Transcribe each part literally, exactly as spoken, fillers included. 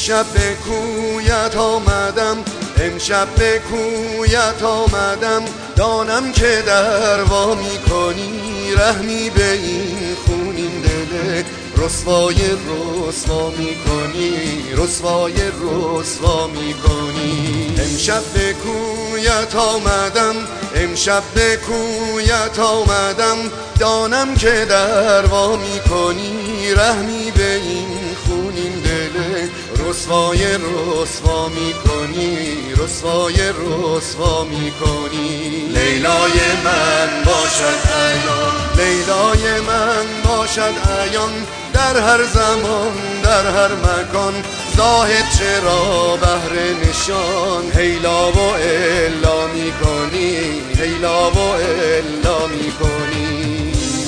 امشب به کویت آمدم، امشب به کویت آمدم، دانم که در وا میکنی رحمی به این خونین دل، رسوای رسوا میکنی، رسوای رسوا میکنی. امشب به کویت آمدم، امشب به کویت آمدم، دانم که در وا میکنی رحمی به این خونین دل، رسوای رسوا میکنی، رسوای رسوا میکنی. لیلای من باشد عیان، لیلای من باشد عیان، در هر زمان در هر مکان، زاهد چرا بهر نشان هیلا و الا میکنی، هیلا و الا میکنی.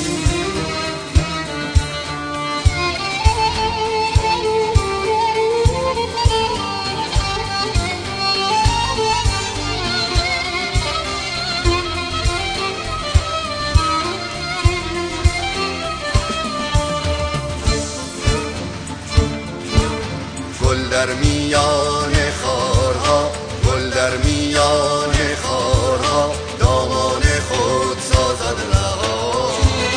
گل در میان خارها، گل در میان خارها، دامان خود سازد رها.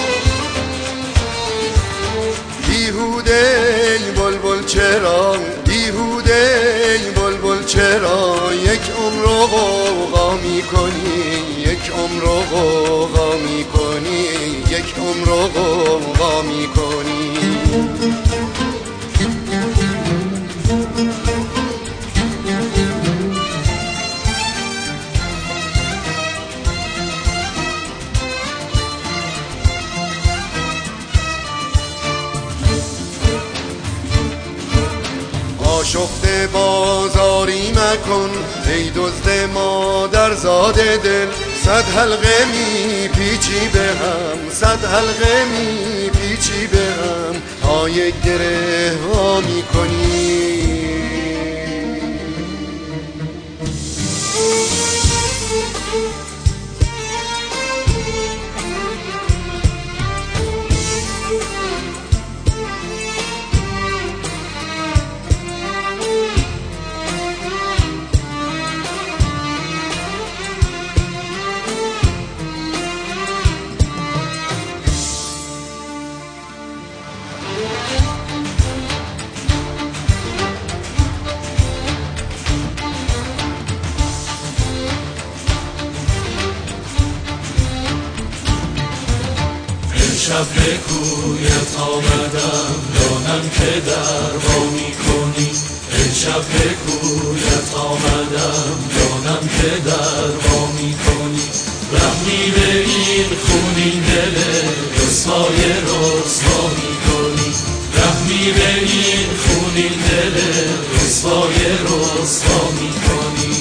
بیهوده ای بلبل چرا، بیهوده ای بلبل چرا، یک عمر غوغا میکنی، یک عمر غوغا میکنی، یک عمر غوغا میکنی. آشفته بازاری مکن ای دزد مادرزاده دل، صد حلقه می پیچی به هم، صد حلقه می پیچی به هم، تا یک گره وا می کنی. امشب به کویت آمدم، دانم که در وا میکنی. امشب به کویت آمدم، دانم که در وا میکنی. رحمی به این خونین دل، رسوای رسوا میکنی. رحمی به این خونین دل، رسوای رسوا میکنی.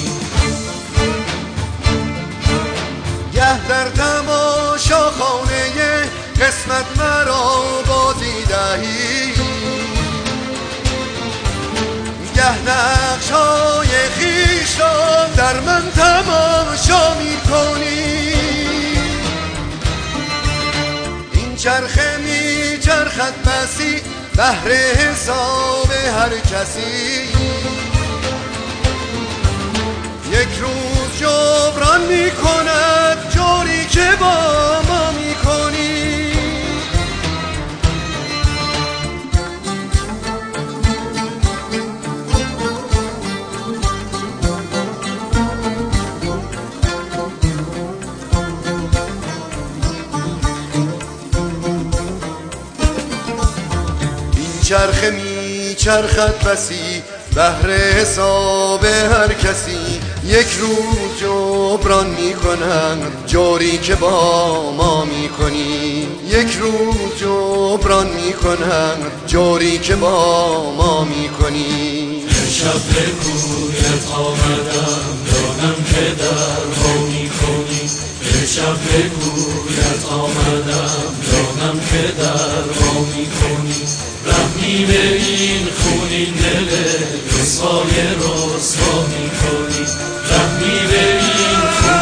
گه در تماشا خانه قسمت مرا بازی دهی، گه نقشای خویش را در من تماشا می کنی. این چرخه می چرخد بسی بهر حساب هر کسی، یک روز جبران می کند جوری که با ما می کنی. چرخه می چرخد بسی بهر حساب هر کسی، یک روز جبران می کنند جوری که با ما می کنی. یک روز جبران می کنند جوری که با ما می کنی. امشب به کویت آمدم، دانم که در وا میکنی. امشب به کویت آمدم، دانم که در وا میکنی. رحمی به این خونین دل، رسوای رسوا میکنی. رحمی به این